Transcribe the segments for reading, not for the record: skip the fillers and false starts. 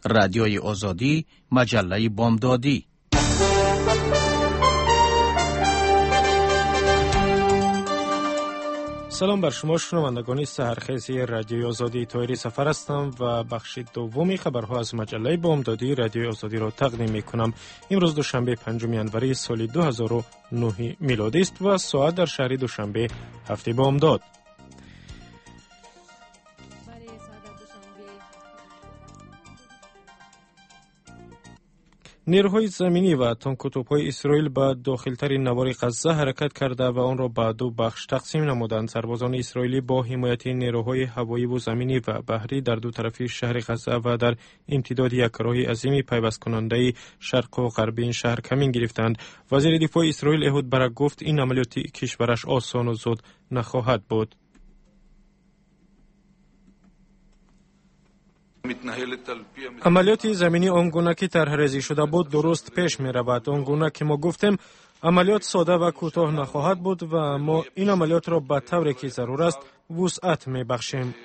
رادیوی آزادی، مجله بامدادی. سلام بر شما شنوندگان سحرخیزی رادیوی آزادی. طاهری سفر هستم و بخش دومی خبرها از مجله بامدادی رادیوی آزادی را تقدیم می کنم. امروز دوشنبه 5 ینوری سال 2009 میلادی است و ساعت در شهر دوشنبه 7 بامداد. نیروهای زمینی و تانک و توپ‌های اسرائیل به داخل‌ترین نوار غزه حرکت کرده و آن را به دو بخش تقسیم نمودند. سربازان اسرائیلی با حمایت نیروهای هوایی و زمینی و بحری در دو طرفی شهر غزه و در امتداد یک راه عظیمی پیوست کننده شرق و غرب این شهر کمین گرفتند. وزیر دفاع اسرائیل اهود برک گفت این عملیات کشورش آسان و زود نخواهد بود. عملیات زمینی آنگونه که طرح‌ریزی شده بود درست پیش می رود. آنگونه که ما گفتیم عملیات ساده و کوتاه نخواهد بود و ما این عملیات را به طوری که ضرور است وسعت می بخشیم.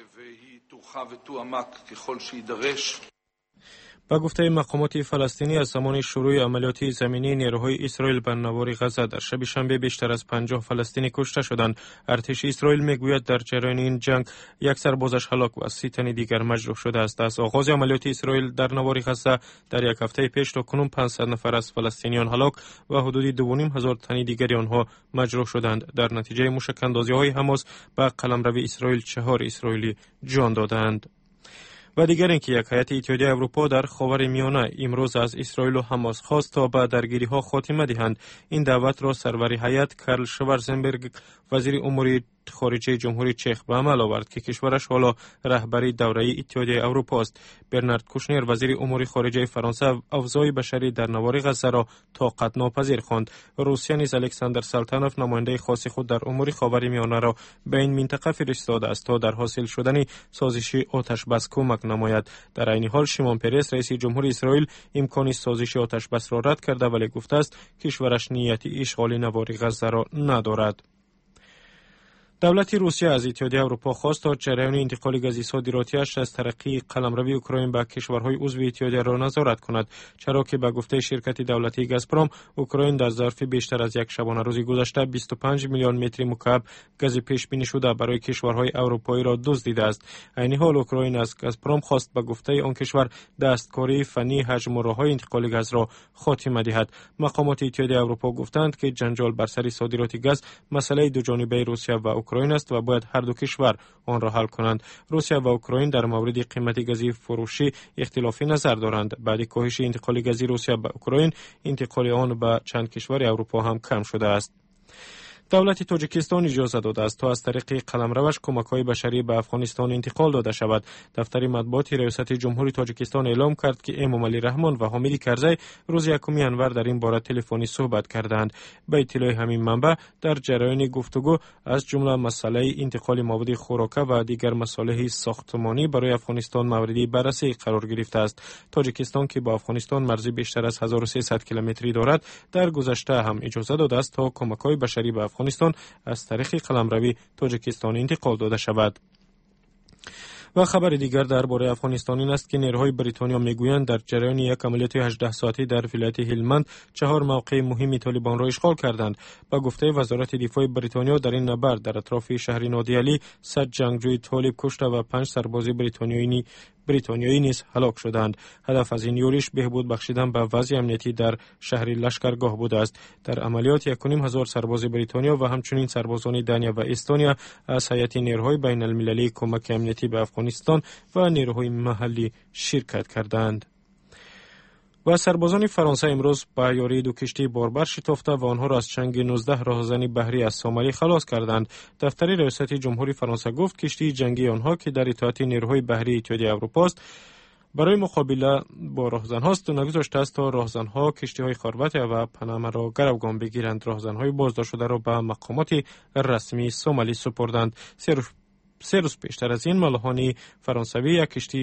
با گفته مقامات فلسطینی از زمان شروع عملیات زمینی نیروهای اسرائیل بر نوار غزه در شب شنبه بیشتر از 50 فلسطینی کشته شدند. ارتش اسرائیل میگوید در جریان این جنگ یک سربازش هلاک و 30 تن دیگر مجروح شده است. از آغاز عملیات اسرائیل در نوار غزه در یک هفته پیش تا کنون 500 نفر از فلسطینیان هلاک و حدود 2,500 تن دیگری آنها مجروح شدند. در نتیجه موشک‌اندازی‌های حماس به قلمرو اسرائیل 4 اسرائیلی جان دادند. و دیگر اینکه یک هیئت اتحادیه اروپا در خاورمیانه امروز از اسرائیل و حماس خواست تا به درگیری‌ها خاتمه دهند. این دعوت را سرور هیئت کارل شوارزنبرگ وزیر امور خارجه جمهوری چک به عمل آورد که کشورش حالا رهبری دوره اتحادیه اروپا است. برنارد کوشنر وزیر امور خارجه فرانسه اوضاع بشری در نوار غزه را طاقت ناپذیر خواند. روسیه نیز الکساندر سلطانوف نماینده خاص خود در امور خاورمیانه را به این منطقه فرستاده است تا در حاصل شدن سازش آتش بس کمک نماید. در این حال شیمون پرس رئیس جمهوری اسرائیل امکان سازش آتش بس را رد کرده ولی گفته است کشورش نیت اشغال نوار غزه را ندارد. دولت روسیه از اتحادیه اروپا خواست تا جریان انتقال گاز صادراتیش از طریق قلمرو اوکراین به کشورهای عضو اتحادیه را نظارت کند، چرا که به گفته شرکت دولتی گازپروم اوکراین در ظرف بیشتر از یک شبانه روز گذشته 25 میلیون متر مکعب گاز پیش بینی شده برای کشورهای اروپایی را دزدیده است. عین حال اوکراین از گازپروم خواست به گفته آن کشور دستکاری فنی حجم و راههای انتقال گاز را خاتمه دهد. مقامات اتحادیه اروپا گفتند که جنجال بر سر صادرات گاز مسئله دو جانبه روسیه و اوکراین است و باید هر دو کشور آن را حل کنند. روسیه و اوکراین در مورد قیمت گاز فروشی اختلافی نظر دارند. بعد کاهش انتقال گاز روسیه به اوکراین، انتقال آن به چند کشور اروپا هم کم شده است. دولت تاجیکستان اجازه داده است تا از طریق قلمروش کمک‌های بشری به افغانستان انتقال داده شود. دفتر مطبوعات ریاست جمهوری تاجیکستان اعلام کرد که امامعلی رحمان و حامد کرزی روز 1 ینور در این باره تلفنی صحبت کردند. به اطلاع همین منبع در جریان گفتگو از جمله مسئله انتقال مواد خوراکه و دیگر مصالح ساختمانی برای افغانستان موردی بررسی قرار گرفته است. تاجیکستان که با افغانستان مرزی بیشتر از 1300 کیلومتری دارد، در گذشته هم اجازه داده است تا کمک‌های بشری به افغانستان از طریق قلمروی تاجیکستان انتقال داده شود. و خبر دیگر درباره افغانستان این است که نیروهای بریتانیا میگویند در جریان یک عملیات 18 ساعته در ولایت هلمند 4 موقع مهم طالبان را اشغال کردند. با گفته وزارت دفاع بریتانیا در این نبرد در اطراف شهر نادیالی 100 جنگجوی طالب کشته و 5 سرباز بریتانیایی نیز هلاک شدند. هدف از این یورش بهبود بخشیدن به وضع امنیتی در شهر لشکرگاه بوده است. در عملیات 1,500 سرباز بریتانیا و همچنین سربازان دانیا و استونیا از هیئت نیروهای بین المللی کمک امنیتی به افغانستان و نیروهای محلی شرکت کردند. و سربازان فرانسه امروز به یاری 2 کشتی باربر شتافته و آنها را از چنگ 19 راهزن بحری از سومالی خلاص کردند. دفتر ریاست جمهوری فرانسه گفت کشتی جنگی آنها که در اطاعت نیروهای بحری اتحادیه اروپا است برای مقابله با راهزن‌هاست و نگذاشته است تا راهزن‌ها کشتی‌های خاربت و پنما را گروگان بگیرند. راهزن‌های بازداشت شده را به مقامات رسمی سومالی سپردند. 3 روز پیشتر از این ملاحان فرانسوی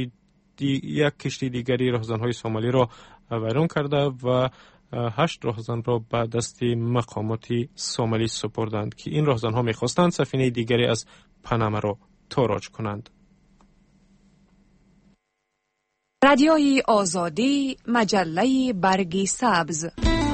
یک کشتی دیگری راهزن‌های سومالی را ویران کرده و 8 راهزن را به دست مقامات سومالی سپردند که این راهزن‌ها می‌خواستند سفینه دیگری از پنما را تاراج کنند. رادیوی آزادی، مجله برگ سبز.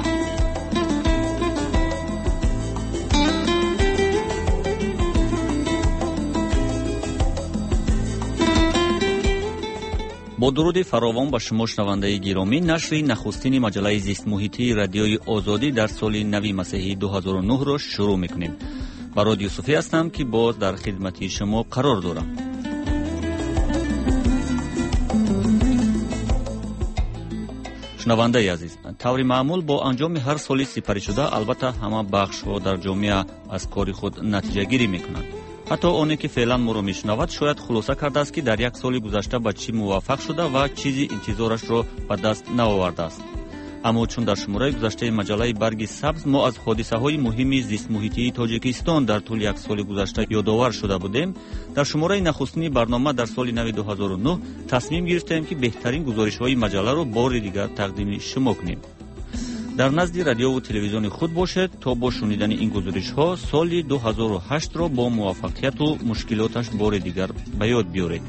با درود فراوان به شما شنونده گرامی، نشر نخستین مجله زیست محیطی رادیوی آزادی در سال نوی مسیحی 2009 را شروع میکنیم. برادر یوسفی هستم که باز در خدمت شما قرار دارم. شنونده عزیز، طور معمول با انجام هر سالی سپری شده البته همه بخش‌ها در جامعه از کار خود نتیجه گیری میکنند. حتی آنی که فعلا ما را میشنود شاید خلاصه کرده است که در یک سال گذشته به چی موفق شده و چیزی انتظارش را به دست نآورده است. اما چون در شماره گذشته مجله برگ سبز ما از حادثه های مهم زیست محیطی تاجیکستان در طول یک سال گذشته یادآور شده بودیم، در شماره نخستین برنامه در سال نو 2009 تصمیم گرفتیم که بهترین گزارش های مجله را بار دیگر تقدیم شما کنیم. در نزد رادیو و تلویزیون خود باشد تا با شنیدن این گزارش ها سال 2008 را با موفقیت و مشکلاتش بار دیگر به یاد بیارید.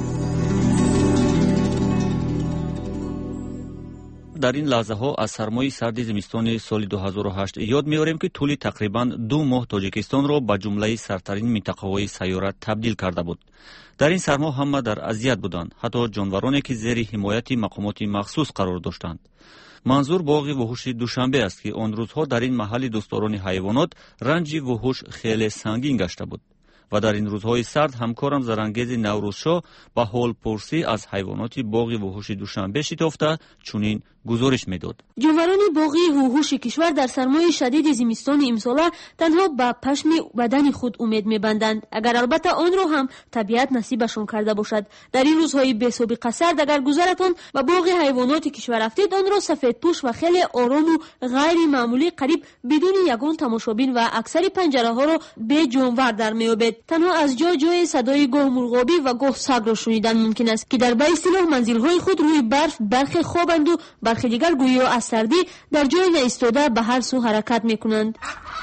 در این لحظه ها از سرمای سرد زمستان سال 2008 یاد می‌آوریم که طول تقریباً 2 ماه تاجیکستان را به جمله سردترین منطقه‌های سیاره تبدیل کرده بود. در این سرما همه در اذیت بودند، حتی جانورانی که زیر حمایت مقامات مخصوص قرار داشتند. منظور باغ وحوش دوشنبه است که آن روزها در این محل دوستداران حیوانات رنج وحوش خیلی سنگین گشته بود و در این روزهای سرد همکارم زرنگیز نوروزشاه به حال پرسی از حیوانات باغ وحوش دوشنبه شتافته چنین گزارش میداد. جانوران باغ وحوش کشور در سرمای شدید زمستان امساله تنها به پشم بدن خود امید میبندند، اگر البته آن را هم طبیعت نصیبشان کرده باشد. در این روزهای بی‌سابقه سرد اگر گذرتان به باغ حیوانات کشور رفتید، آن را سفیدپوش و خیلی آرام و غیر معمولی قریب بدون یگان تماشابین و اکثر پنجره ها را به جانور در میابید. تنها از جای صدای گاه مرغابی و گاه سگ را شنیدن ممکن است که در به اصطلاح منزل‌های خود روی برف خوابند و برخی دیگر گویا از سردی در جای نایستاده به هر سو حرکت میکنند.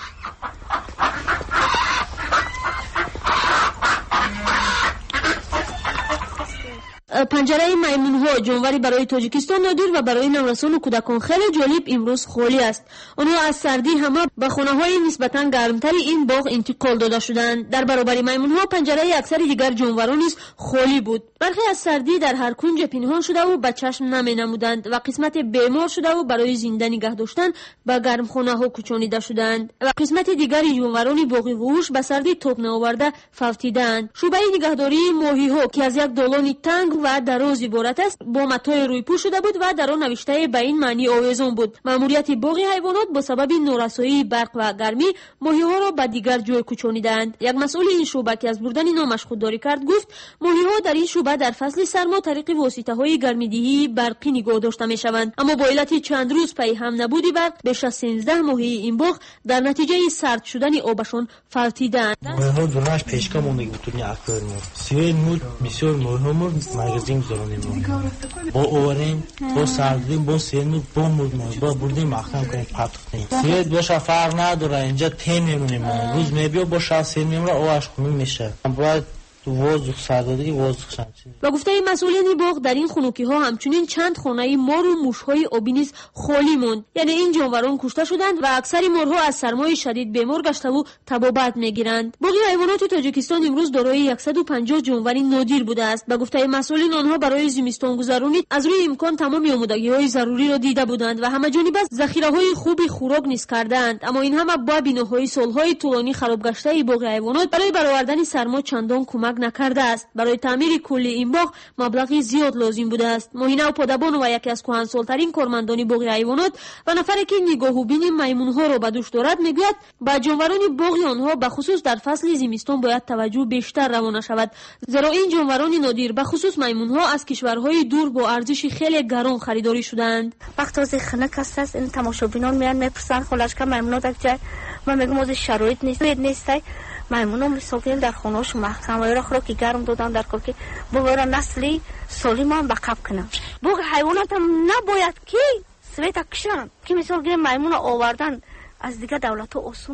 پنجره میمون‌ها جانوری برای تاجیکستان نادر و برای نوسان و کودکان خیلی جالب امروز خالی است. آنها از سردی همه به خانه‌های نسبتاً گرمتر این باغ انتقال داده شدند. در برابر میمون‌ها پنجره اکثر دیگر جانوران نیز خالی بود. برخی از سردی در هر کنج پنهان شده و به چشم نمی‌نمودند و قسمت بیمار شده و برای زنده نگه داشتن به گرمخانه‌ها کوچانیده شدند و قسمت دیگر جانوران باغ وحوش به سردی تاب نآورده فوتیدند. شعبه نگهداری ماهی‌ها که از یک دالان تنگ و دراز عبارت است با متای روی پوش شده بود و در آن نوشته به این معنی آویزان بود: مأموریت باغ حیوانات با سبب نارسایی برق و گرمی ماهی‌ها را به دیگر جای کوچانیدند. یک مسئول این شعبه که از بردن نامش خودداری کرد گفت ماهی‌ها در این شعبه در فصل سرما طریق واسطه‌های گرمیدهی برقی نگاه داشته می‌شوند، اما با علت چند روز پی هم نبودی برق بیش از 13 ماهی این باغ در نتیجه سرد شدن آبشان فوتیدند. ماهی‌ها دورش پیشگاه مونده بود توی اکواریم. سوی مود بسیار ماهی‌ها مغزیم زرونیم با اووریم با سردیم با سرمی با مردیم با بردیم مختم کنیم پتخنیم سوید باشه فرق نداره. اینجا تیم میمونیم روز میبیا با شب سرمیم را آوش کنیم میشه باید وازخ سردادگی وازخ شمچین. و گفته این مسئولین باغ در این خنوکی ها همچنین چند خانه مار و موشهای آبی نیز خالی موند، یعنی این جانوران کشته شدند و اکثر مارها از سرمای شدید بیمار گشته و تبابت میگیرند. باغ حیوانات تاجیکستان امروز دارای 150 جانور نادر بوده است. به گفته مسئولین آنها برای زمستان گذرانی از روی امکان تمام آمادگی های ضروری را دیده بودند و همه جانبه ذخیره های خوبی خوراک نیز کردند، اما این همه با بیناهای سالهای طولانی خراب گشته باغ حیوانات برای برآوردن سرما چندان کمک نکرده است. برای تعمیر کلی این باغ مبلغی زیاد لازم بوده است. ماهینه و پادبان و یکی از کهنسال‌ترین کارمندان باغ حیوانات و نفری که نگاه و بین میمون‌ها را به دوش دارد میگوید با جانوران باغ آنها به خصوص در فصل زمستان باید توجه بیشتر روانه شود، زیرا این جانوران نادر به خصوص میمون‌ها از کشورهای دور با ارزش خیلی گران خریداری شدند. وقتی از خنک است این تماشابینان میان میپرسن خلاص که میمونات یک جای من میگم از شرایط نیست میمونا میساختن در خونه‌اش محکم و خوراکی گرم دادن در کار که بگوره نسلی سالم هم بقاب کنن. باغ حیوانات هم نباید که سویت کشن که مثال گیریم میمون آوردن از دیگه دولت ها آسونه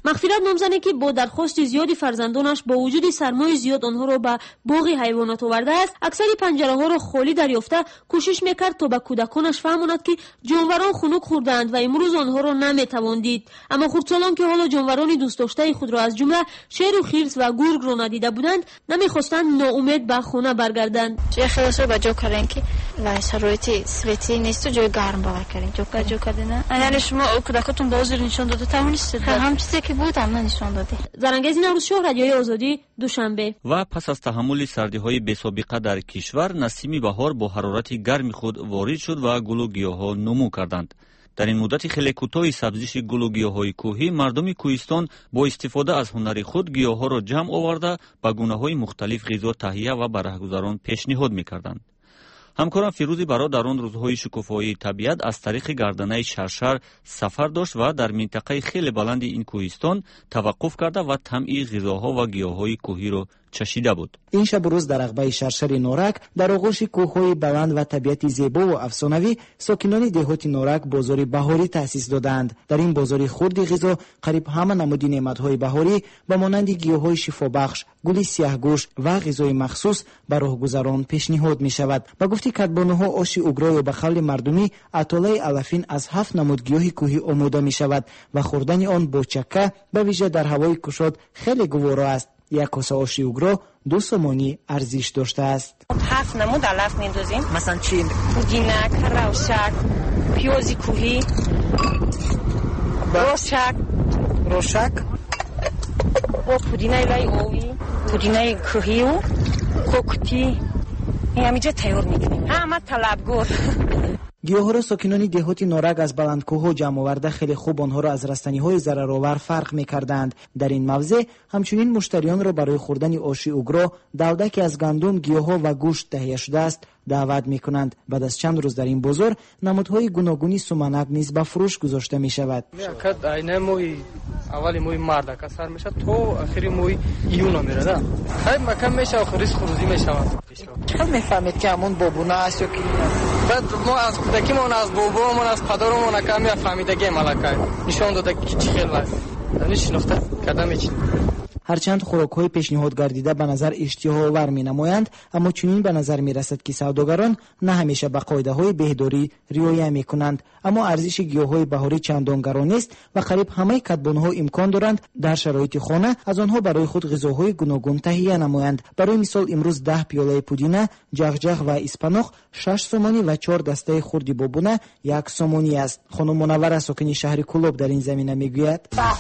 مغفرت نامزنه که با درخواست زیادی فرزندانش با وجود سرمایه زیاد آنها را به باغ حیوانات آورده است، اکثر پنجره ها را خالی دریافته کوشش میکرد تا به کودکانش فهماند که جانوران خنک خوردند و امروز آنها را نمیتوان دید. اما خردسالان که حالا جانوران دوست داشته خود را از جمله شیر و خرس و گرگ را ندیده بودند نمیخواستند ناامید به خانه برگردند. چه خلاص رو بجا کردن که شرایط سویتی نیست و جای گرم باور کردین بجا کردن. یعنی شما کودکاتون بازی نشون داده توانستید هم چیزی که بود هم نشون داده. زرنگیز نوروز شاه، رادیوی آزادی، دوشنبه. و پس از تحمل سردی‌های بی‌سابقه در کشور، نسیم بهار با حرارت گرم خود وارد شد و گل و گیاها نمو کردند. در این مدت خیلی کوتاه سبزیش گل و گیاهای کوهی، مردم کوهستان با استفاده از هنر خود گیاها را جمع آورده به گونه‌های مختلف غذا تهیه و به رهگذران پیشنهاد می‌کردند. همکارم فیروزی برای در آن روزهای شکوفایی طبیعت از طریق گردنه شرشر سفر داشت و در منطقه خیلی بلند این کوهستان توقف کرده و طعم غذاها و گیاهای کوهی را چشیده بود. این شب روز در عقبه شرشر نورک در آغوش کوههای بلند و طبیعت زیبا و افسانوی، ساکنان دهات نورک بازار بهاری تأسیس دادند. در این بازار خرد غذا قریب همه نمودی نعمت‌های بهاری به مانند گیاهای شفابخش، گل سیاهگوش و غذای مخصوص به راهگذران پیشنهاد می شود. با گفته کدبانوها آش اوگرا به قول مردمی اطاله علفین از 7 نمود گیاه کوهی آماده می شود و خوردن آن با چکه به ویژه در هوای گشاد خیلی گوارا است. یک کاسه آش اوگرا 2 سومانی ارزش داشته است. 7 نمود علف میندازیم. مثلا چی؟ پودینک، روشک، پیازی کوهی، روشک و پودینه لای اوی، پودینه کوهی و کوکتی. همینجا تیار میکنیم. همه طلبگار. گیاها را ساکنان دهات نورک از بلندکوه‌ها جمع آورده خیلی خوب آنها را از رستنی‌های ضررآور فرق می‌کردند. در این موضع همچنین مشتریان را برای خوردن آش اوگرا، دلدکی از گندم، گیاها و گوشت تهیه شده است دعوت می‌کنند. بعد از چند روز در این بازار نمودهای گوناگونی سومنک نیز به فروش گذاشته می‌شود. می‌کرد عینه موی اولی موی مرد که سر میشه تو آخری موی ایونا میره نه خیلی مکم میشه آخریش خروزی میشه. چطور میفهمید که همون بابونه است یا کی؟ بعد ما از کودکیمون از بابامون از پدرمون کمی فهمیدگی ملکه نشون داده که چی خیلی است دانش شناخته کدام چی. هرچند خوراک‌های پیشنهاد گردیده به نظر اشتها آور می‌نمایند، اما چنین به نظر می‌رسد که سوداگران نه همیشه به قاعده‌های بهداری رعایت می‌کنند. اما ارزش گیاهای بهاری چندان گران نیست و قریب همه کدبان‌ها امکان دارند در شرایط خانه از آنها برای خود غذاهای گوناگون تهیه نمایند. برای مثال امروز 10 پیاله پودینه، جغجغ و اسپاناخ 6 سومانی و 4 دسته خردی بابونه 1 سومانی است. خانم منوره ساکن شهر کلوب در این زمینه میگوید: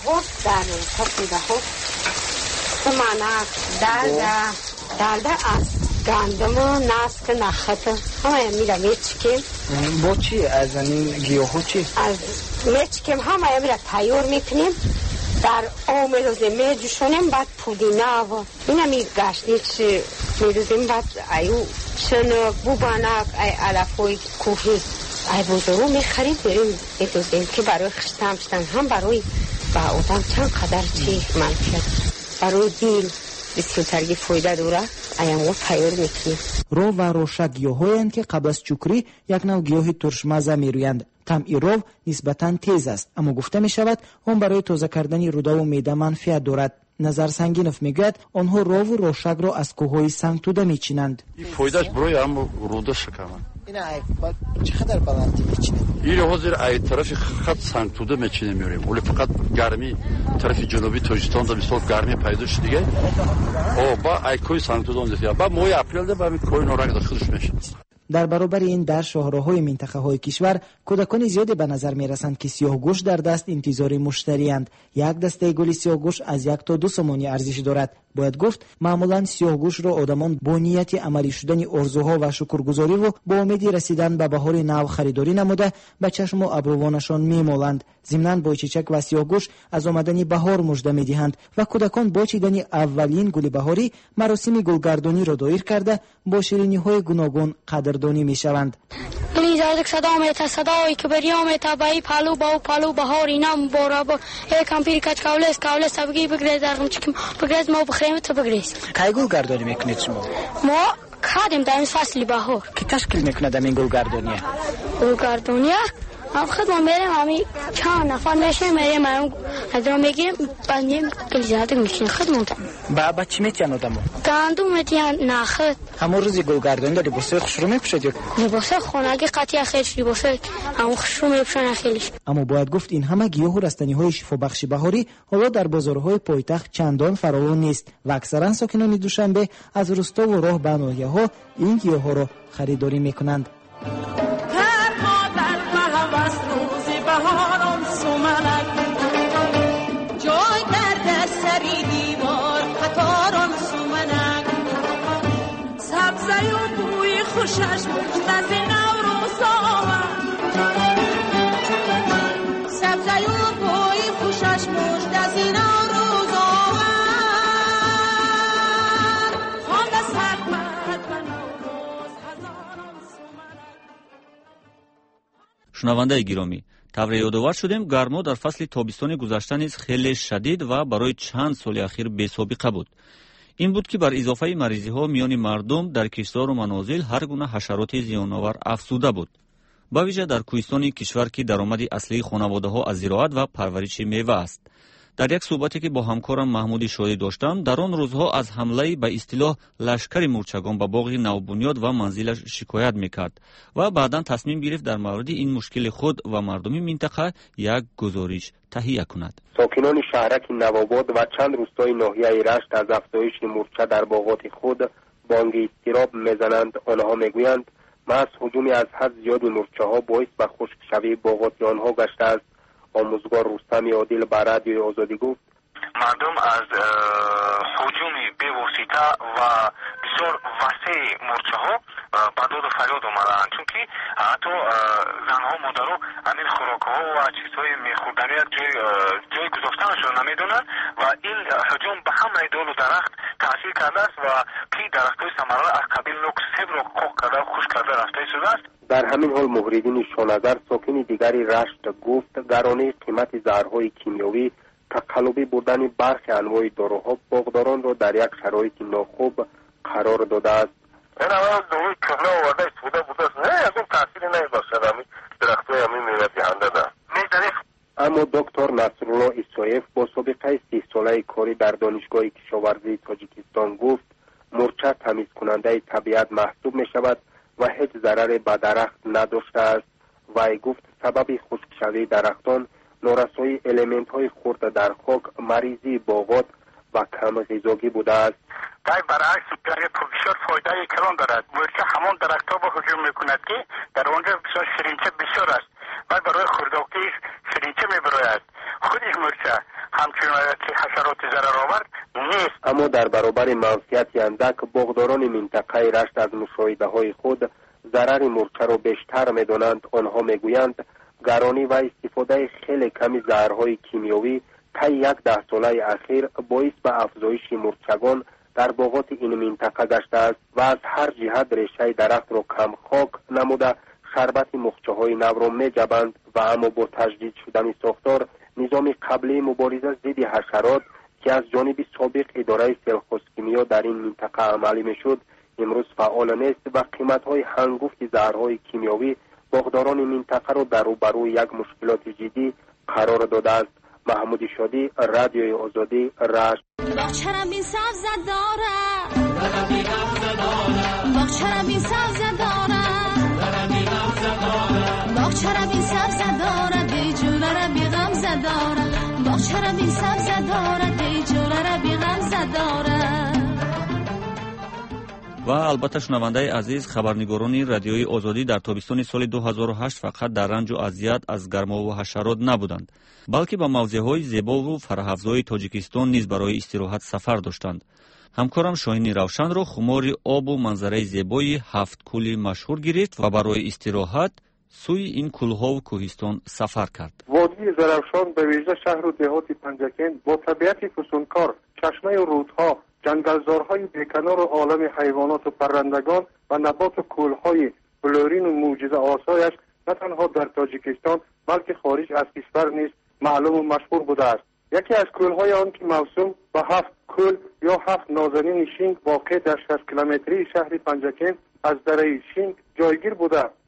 سومنک، دلده از گندم و نسک نخت همه میره میچکیم. با چی؟ از این گیاهو چی؟ از میچکیم همه میره تیار میکنیم در آب میدوزیم میجوشونیم بعد پودینه و اینه میگشنی چی میدوزیم بعد ایو شنک بوبانک ای علفوی کوهی ای بزرگو میخریم بریم میدوزیم که برای خشتم شدن هم برای با آدم چند قدر چی منفیت برای دیل بسیارترگی فایده دوره ایامو تیار میکنیم. رو و روشک گیاهایند که قبل از چکری یک نوع گیاه ترشمزه میرویند. طعم رو نسبتاً تیز است، اما گفته می شود آن برای تازه کردن روده و معده منفعت دارد. نظر سنگینوف میگوید آنها رو و روشک را از کوههای سنگتوده میچینند. این فایدهش برای هم روده شکمه. این چقدر بلندی میچینند؟ این حاضر ای طرف خط سنگتوده میچینه میوریم، ولی فقط گرمی طرف جنوبی تاجیکستان دا مثال گرمی پیدا شد دیگه. با ای کوی سنگتوده اونجا با موی اپریل ده با می کوی نورک داخلش میشه. در برابر این در شاهراهای منطقه‌های کشور کودکان زیادی به نظر می‌رسند که سیاهگوش در دست انتظار مشتری‌اند. یک دسته گل سیاهگوش از 1 تا 2 سومانی ارزش دارد. باید گفت معمولاً سیاهگوش را آدمان با نیت عملی شدن آرزوها و شکرگزاری و با امید رسیدن به بهار نو خریداری نموده به چشم و ابروانشان می‌مالند. ضمناً بایچیچک و سیاهگوش از آمدن بهار مژده می‌دهند و کودکان با چیدن اولین گل بهاری مراسم گلگردانی را دایر کرده با شیرینی‌های گوناگون قدردانی می‌شوند. این زادک صدا میت صدایی که بریامت بای پالو با پالو بهار اینا مبارک یکم پیر کچ کاولس تبگی بگریز درم چکم بگریز ما بخریم تو بگریز. کی گلگردانی میکنید شما؟ ما کردیم در فصل بهار. کی تشکیل میکنه در این گلگردانی؟ گلگردانی خود ما میریم همین چند نفر میشیم میریم از را میگیریم بندیم کلیزات میشیم خودمون با چی میتین آدمو؟ گندم میتین نخد همون روزی گلگردانی داری لباسای خوش رو میپوشید یا لباسای خانگی قطعی خیلیش لباسای همون خوش رو میپوشن خیلیش. اما باید گفت این همه گیاه و رستنی های شفا بخش بهاری حالا در بازارهای پایتخت چندان فراوان نیست و اکثرا ساکنان دوشنبه از روستا و راه به ناحیه‌ها این گیاه ها را خریداری میکنند. خوشش مجد از نوروز آمد سبزه و بوی خوشش مجد از نوروز آمد خواند از حکمت و نوروز هزاران سومنک. شنونده گرامی، طور یادآور شدیم گرما در فصل تابستان گذشته نیز خیلی شدید و برای چند سال اخیر بی‌سابقه بود. این بود که بر اضافه مریضی ها میان مردم در کشتزار و منازل هر گونه حشرات زیان‌آور افزوده بود. با ویژه در کوهستان کشور که درآمد اصلی خانواده ها از زراعت و پرورش میوه است. در یک صحبتی که با همکارم محمود شادی داشتم، در آن روزها از حمله به اصطلاح لشکر مورچگان به باغ نوبنیاد و منزلش شکایت میکرد و بعداً تصمیم گرفت در مورد این مشکل خود و مردمی منطقه یک گزارش تهیه کند. ساکنان شهرک نوآباد و چند روستای ناحیه رشت از افزایش مورچه در باغات خود بانگ اضطراب میزنند. آنها میگویند محض هجوم از حد زیاد مورچه ها باعث به خشکشوی باغات آنها گشته است. آموزگار رستم عادل به رادیوی آزادی گفت مردم از هجوم بی‌واسطه و بسیار وسیع مورچه ها به داد و فریاد آمدند، چون که حتی زنها مادرها همین خوراک ها و چیزهای میخوردنی جای گذاشتنشون نمیدونند و این هجوم به همه دال و درخت تاثیر کرده است و که درختهای ثمرا از قبیل نوک سیب را قاق کرده و خشک کرده رفته شده است. در همین حال مهرالدین شانظر ساکن دیگری رشت گفت گرانی قیمت زهرهای کیمیایی تقلبی بودن برخی انواع داروها باغداران را در یک شرایط ناخوب قرار داده است. این اول داروی کهنه آورده استفاده بوده است، نه از اون تاثیری نمیباشد، همین درختهای همین میوه دهنده ده. اما دکتر نصرالله عیسایف با سابقه 30 ساله کاری در دانشگاه کشاورزی تاجیکستان گفت مورچه تمیز کننده طبیعت محسوب می شود و هیچ ضرر به درخت نداشته است. وی گفت سبب خشکشوی درختان نارسایی الیمنت های خرد در خاک، مریضی باغات و کم غذایی بوده است. در برعکس برای بسیار فایده کلان دارد. مورچه همان درخت ها با هجوم میکند که در آنجا بسیار شیرینچه بسیار است و برای خورداکی شیرینچه میبراید. خودش مورچه همچنین که حشرات ضرر آور نیست. اما در برابر منفعت اندک باغداران منطقه رشت از مشاهده های خود ضرر مورچه را بیشتر میدانند. آنها میگویند گرانی و استفاده خیلی کمی زهرهای کیمیایی طی 10 ساله اخیر باعث به افزایش مورچگان در باغات این منطقه گشته است و از هر جهت ریشه درخت را کم خاک نموده شربت مخچه های نو را می جبند و اما با تجدید شدن ساختار نظام قبلی مبارزه ضد حشرات که از جانب سابق اداره سلخوسکیمیا در این منطقه عملی می شد امروز فعال نیست و قیمت های هنگفت زهرهای کیمیایی باغداران منطقه را در روبروی یک مشکلات جدی قرار داده است. محمود شادی، رادیوی آزادی، رشت. باغچه‌ام این سبز داره باغچه‌ام این سبز داره باغچه‌ام این سبز داره دی جوره بی غم زداره باغچه‌ام این سبز داره دی جوره بی غم زداره. و البته شنونده عزیز، خبرنگاران رادیوی آزادی در تابستان سال 2008 فقط در رنج و اذیت از گرما و حشرات نبودند، بلکه به موضع‌های زیبا و فره‌افزای تاجیکستان نیز برای استراحت سفر داشتند. همکارم شاهین روشن را خمار آب و منظره زیبای 7 کوه مشهور گرفت و برای استراحت سوی این کوه‌ها و کوهستان سفر کرد. وادی زرافشان به ویژه شهر و دهات پنجکن با طبیعت فسونکار، چشمه و رودها، جنگلزارهای بیکنار و عالم حیوانات و پرندگان و نبات و کوههای بلورین و معجزه آسایش نه تنها در تاجیکستان بلکه خارج از کشور نیز معلوم و مشهور بوده است. یکی از کوههای آن که موسوم به 7 کوه یا 7 نازنین شینگ واقع در 60 کیلومتری شهر پنجکن از دره شینگ جایگیر بوده.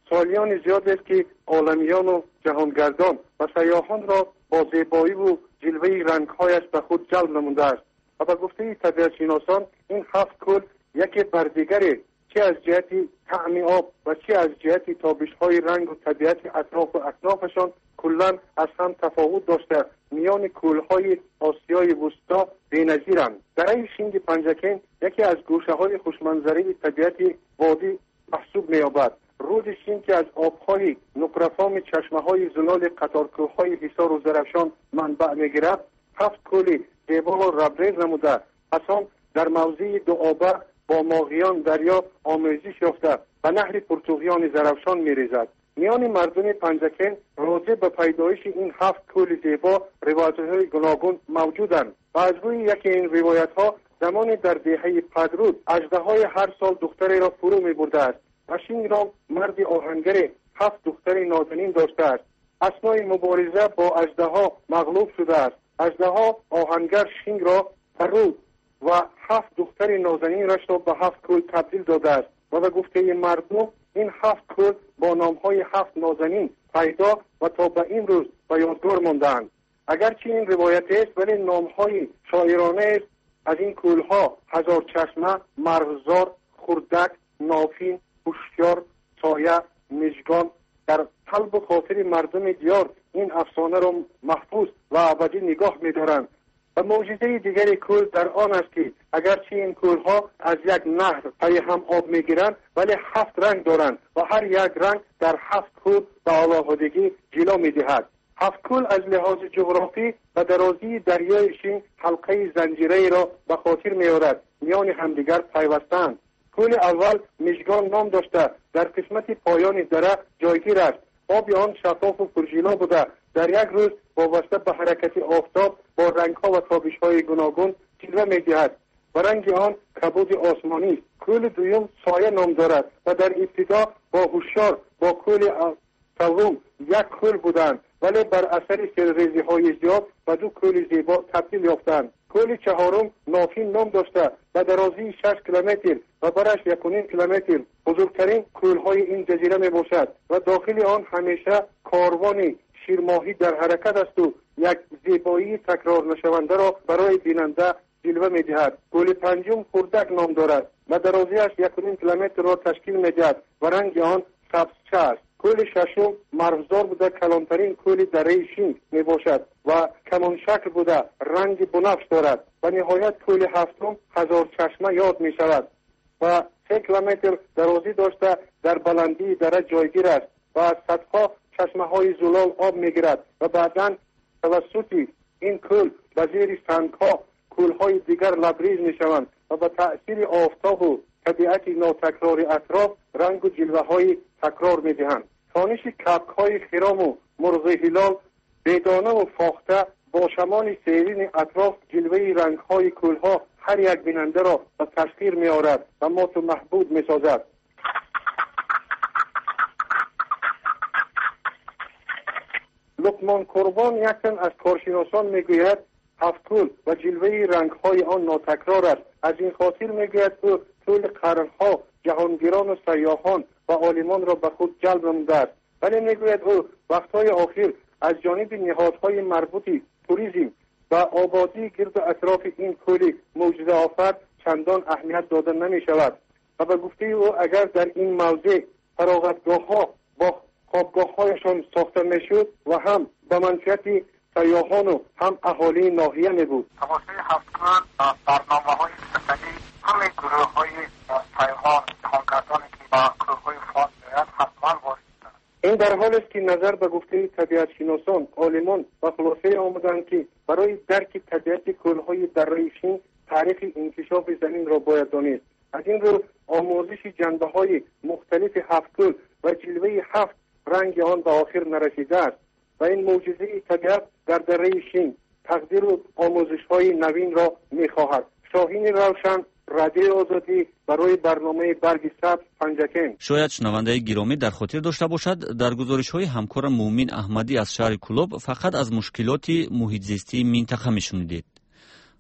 سالیان زیاد است که عالمیان و جهانگردان و سیاحان را با زیبایی و جلوه رنگهایش به خود جلب نموده است و به گفته طبیعت شناسان این 7 کل یکی بر دیگری چه از جهت طعم آب و چه از جهت تابش‌های رنگ و طبیعت اطراف و اطرافشان کلاً از هم تفاوت داشته میان کل‌های آسیای وسطا بی‌نظیرند. دره شینگ پنجکین یکی از گوشه‌های خوشمنظره طبیعت وادی محسوب می‌یابد. رود شین که از آب‌های نقره‌فام چشمه‌های زلال قطارکوه‌های حصار و زرافشان منبع می‌گیرد 7 کل زیبا و ربریز نموده از آن در موضع دوآبه با ماهیان دریا آمیزش یافته و نهر پرتوغیان زرافشان می‌ریزد. میان مردم پنجکین راجع به پیدایش این 7 کل زیبا روایت‌های گوناگون موجودند و از روی یکی این روایت‌ها زمانی در دهه پدرود اژدهای هر سال دختری را فرو می‌برده است و شینگ را مرد آهنگر 7 دختر نازنین داشته است. اثنای مبارزه با اژدها مغلوب شده است. اژدها آهنگر شینگ را فرود و 7 دختر نازنین رش را به 7 کل تبدیل داده است و به گفته مردم این 7 کل با نامهای 7 نازنین پیدا و تا به این روز به یادگار مانده‌اند. اگرچه این روایت است ولی نامهای شاعرانه است از این کلها هزار چشمه، مرغزار، خردک، نافین، هوشیار، سایه، مژگان در قلب و خاطر مردم دیار این افسانه را محفوظ و ابدی نگاه می‌دارند. و معجزه دیگری کل در آن است که اگرچه این کلها از یک نهر پای هم آب می‌گیرند ولی 7 رنگ دارند و هر یک رنگ در 7 کل به علاوه‌دگی جلوه می‌دهد. 7 کل از لحاظ جغرافی و درازی دریای شین حلقه زنجیره‌ای را به خاطر می‌آورد میان همدیگر پیوستند. کل اول مژگان نام داشته در قسمت پایان دره جایگیر است. آب آن شفاف و پرژیلا بوده در یک روز وابسته به حرکت آفتاب با رنگ‌ها و تابش‌های گوناگون جلوه می‌دهد و رنگ آن کبود آسمانی است. کل دوم سایه نام دارد و در ابتدا با هوشیار با کل سوم یک کل بودند ولی بر اثر سیل‌ریزی‌های زیاد و 2 کل زیبا تبدیل یافتند. کل چهارم نافین نام داشته و درازی 6 کیلومتر و برش 1.5 کیلومتر بزرگترین کل‌های این جزیره می باشد و داخل آن همیشه کاروان شیرماهی در حرکت است و یک زیبایی تکرار نشونده را برای بیننده جلوه می دهد. کل پنجم خردک نام دارد و درازیش 1.5 کیلومتر را تشکیل می دهد و رنگ آن سبزچه است. کل ششم مرغزار بوده کلانترین کل دره شین می باشد و کمان شکل بوده رنگ بنفش دارد و نهایت کل هفتم هزار چشمه یاد می شود و 3 کیلومتر درازی داشته در بلندی دره جایگیر است و از صدها چشمه های زلال آب می گیرد و بعداً توسط این کل به زیر سنگها کل های دیگر لبریز می شوند و به تأثیر آفتاب و طبیعت ناتکرار اطراف رنگ و جلوه های تکرار می دهند. تانش کپک های خرام و مرغ هلال بیدانه و فاخته با شمان سیرین اطراف جلوه رنگ های کل ها هر یک بیننده را به تشخیر می آورد و مات و محبود می سازد. لقمان قربان یک تن از کارشناسان می گوید 7 کل و جلوه رنگ های آن ناتکرار است. از این خاطر می گوید او طول قرنها جهانگیران و سیاحان و عالمان را به خود جلب نموده است. ولی می گوید او وقتهای آخر از جانب نهادهای مربوطی توریسم و آبادی گرد و اطراف این کل معجزه آفر چندان اهمیت داده نمی شود و به گفته او اگر در این موضع فراغتگاه ها با خوابگاه هایشان ساخته می شد و هم به منفعت سیاحان و هم اهالی ناحیه می بود. توسط 7 کل برنامه های سفری همه گروه های سیاحان جهانگردانی که با گروه های فان می‌آیند حتما وارد شدند. این در حال است که نظر به گفته طبیعت شناسان عالمان و خلاصه آمدند که برای درک طبیعت کل‌های دره شین تاریخ انکشاف زمین را باید دانست. از این رو آموزش جنبه‌های مختلف 7 کل و جلوه 7 رنگ آن به آخر نرسیده است و این معجزه طبیعت در دره شین تقدیر و آموزش‌های نوین را می‌خواهد. شاهین روشن، رادیو آزادی برای برنامه برگ سبز پنجکین. شاید شنونده گرامی در خاطر داشته باشد در گزارش‌های همکار مومن احمدی از شهر کلوب فقط از مشکلات محیط زیستی منطقه می‌شنیدید.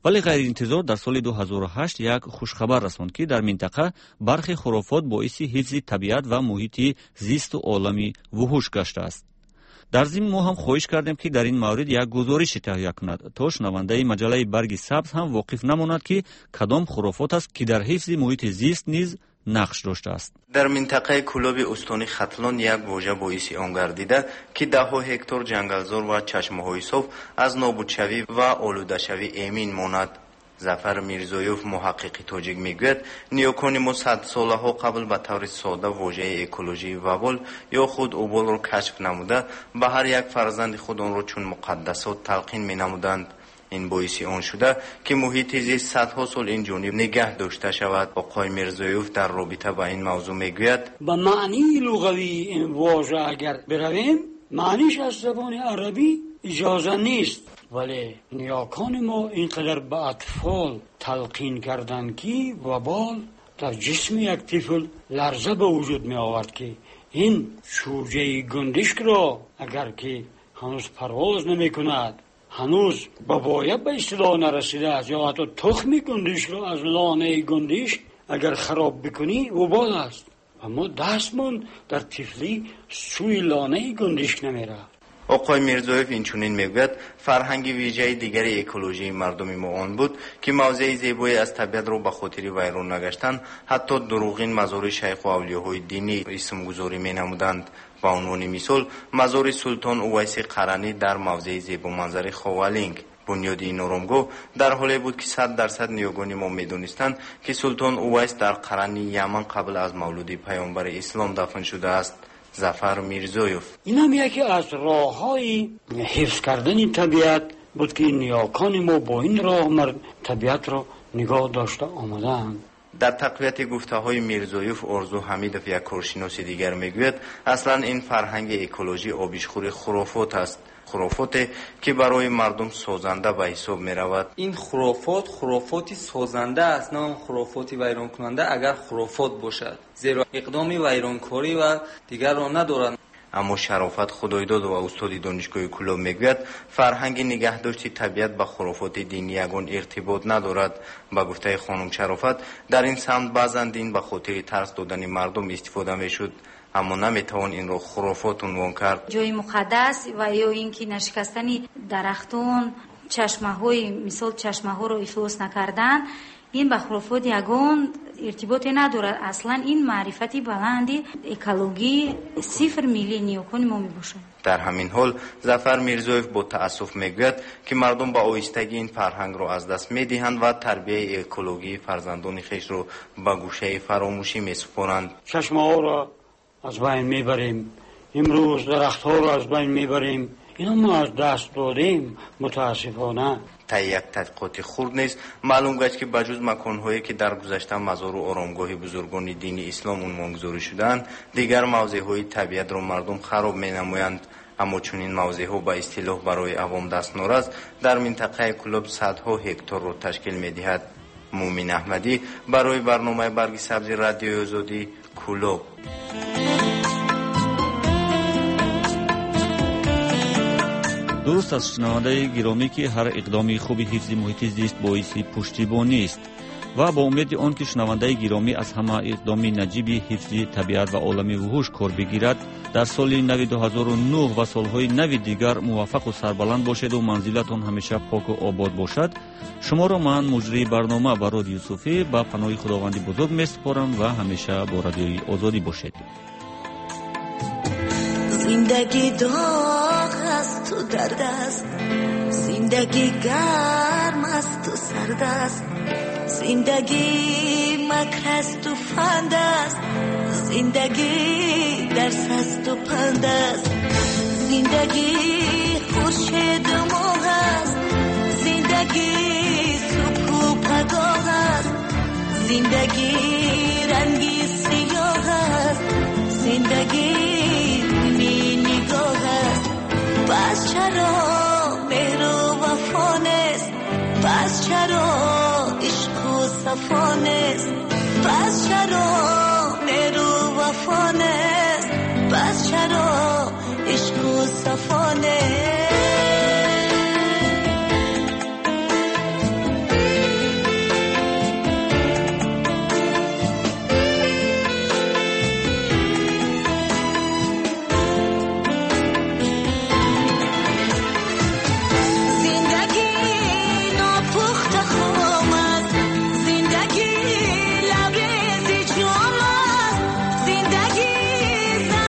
ولی غیر انتظار در سال 2008 یک خوشخبر رساند که در منطقه برخی خرافات باعث حفظ طبیعت و محیط زیست و عالم وحوش گشته است. در ضمن ما هم خواهش کردیم که در این مورد یک گزارش تهیه کند تا شنونده مجله برگ سبز هم واقف نماند که کدام خرافات است که در حفظ محیط زیست نیز نقش داشته است. در منطقه کلوب استانی ختلان یک واژه باعث آن گردیده که ده‌ها هکتار جنگلزار و چشمه‌های صاف از نابودشوی و آلوده‌شوی امین ماند. ظفر میرزویوف محقق تاجیک میگوید نیاکان ما 100 سالها قبل به طور ساده واژه اکولوژی وبال یا خود اوبال را کشف نموده به هر یک فرزند خود آن را چون مقدسات تلقین می نمودند. این باعث آن شده که محیط زیست صدها سال این جانب نگه داشته شود. آقای میرزویوف در رابطه با این موضوع میگوید به معنی لغوی این واژه اگر برویم معنیش از زبان عربی اجازه نیست، ولی نیاکان ما اینقدر به اطفال تلقین کردند که وبال در جسم یک طفل لرزه به وجود می آورد که این شوجه گندشک را اگر که هنوز پرواز نمی کند، هنوز به باید به اصطلاح نرسیده است، یا حتی تخم گندشک را از لانه گندشک اگر خراب بکنی وبال است. اما دستمون در طفلی سوی لانه گندشک نمی رفت. آقای میرزویف اینچنین میگوید فرهنگ ویژه دیگر اکولوژی مردم ما آن بود که موضع زیبایی از طبیعت را به خاطر ویران نگشتن حتی دروغین مزار شیخ و اولیاهای دینی اسم گذاری می نمودند. به عنوان مثال مزار سلطان اویس قرنی در موضع زیبا منظر خوالینگ. بنیاد این آرامگاه در حالی بود که 100% نیاگان ما میدونستند که سلطان اویس در قرن یمن قبل از مولود پیامبر اسلام دفن شده است. ظفر میرزویوف این هم یکی از راه‌های حفظ کردن طبیعت بود که نیاکان ما با این راه طبیعت را نگاه داشته آمدند. در تقویت گفته های میرزویوف آرزو حمیدوف یک کارشناس دیگر میگوید اصلا این فرهنگ اکولوژی آبیشخوری خرافات است، خرافاتی که برای مردم سازنده به حساب می رود. این خرافاتی سازنده است، نه خرافاتی ویران کننده اگر خرافات باشد، زیرا اقدامی ویرانکاری و دیگر را ندارند. اما شرافت خدایداد و استاد دانشگاه کلوب میگوید فرهنگ نگهداشت طبیعت با خرافات دینی یگان ارتباط ندارد. با گفته خانم شرافت در این سمت بعضا دین به خاطر ترس دادن مردم استفاده میشد، اما نمیتوان این رو خرافات عنوان کرد. جای مقدس و یا اینکه نشکستن درختان، چشمه‌های مثال چشمه‌ها رو افلاس نکردن، این به خرافات یگان ارتباطی ندارد. اصلا این معرفتی بلندی اکولوژی 0 میلی نیاکان ما میباشد. در همین حال ظفر میرزویف با تأسف میگوید که مردم با آهستگی این فرهنگ را از دست میدهند و تربیت اکولوژی فرزندان خیش را به گوشه فراموشی میسپارند. چشمه‌ها را از بین میبریم، امروز درخت‌ها را از بین میبریم، اینا ما از دست دادیم متاسفانه. تا یک تحقیقات خرد نیست معلوم گشت که بجز مکان‌هایی که در گذشته مزار و آرامگاه بزرگان دین اسلام عنوان گذاری شدند، دیگر موضع‌های طبیعت را مردم خراب می‌نمایند. اما چون این موضع‌ها با اصطلاح برای عوام دستنور است، در منطقه کلوب صدها هکتار را تشکیل می‌دهد. مومن احمدی برای برنامه برگ سبز رادیو آزادی کلوب. درست است شنونده گرامی که هر اقدام خوبی حفظ محیط زیست باعث پشتیبانی است و با امید آن که شنونده گرامی از همه اقدام نجیب حفظ طبیعت و عالم وحوش کار بگیرد، در سال نو 2009 و سالهای نو دیگر موفق و سربلند باشد و منزلتان همیشه پاک و آباد باشد. شما را من مجری برنامه با رادیو صوفی به پناه خداوند بزرگ میسپارم و همیشه با رادیوی آزادی باشید. زندگی داغ است تو درد است، زندگی گرم است تو سرد است، زندگی مکر است و فند است، زندگی درس است و پند است، زندگی خورشید و ماه است، زندگی صبح و پگاه است، زندگی رنگی سیاه است، زندگی پس چرا مهر و وفا نیست، پس چرا عشق و صفا نیست، پس چرا مهر و وفا نیست، پس چرا عشق و صفا نیست.